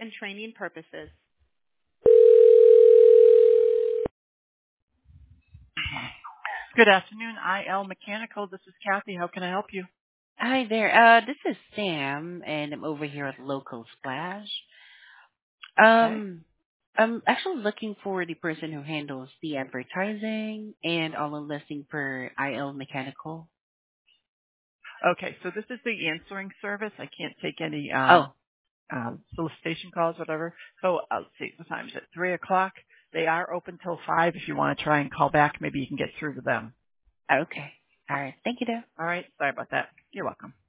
and training purposes. Good afternoon, IL Mechanical. This is Kathy. How can I help you? Hi there. This is Sam, and I'm over here at Local Splash. Okay. I'm actually looking for the person who handles the advertising and all the listing for IL Mechanical. Okay, so this is the answering service. I can't take any Oh, solicitation calls, whatever. So let's see, what time is it? 3 o'clock. They are open till 5. If you want to try and call back, maybe you can get through to them. okay. All right. Thank you, though. All right. Sorry about that. You're welcome.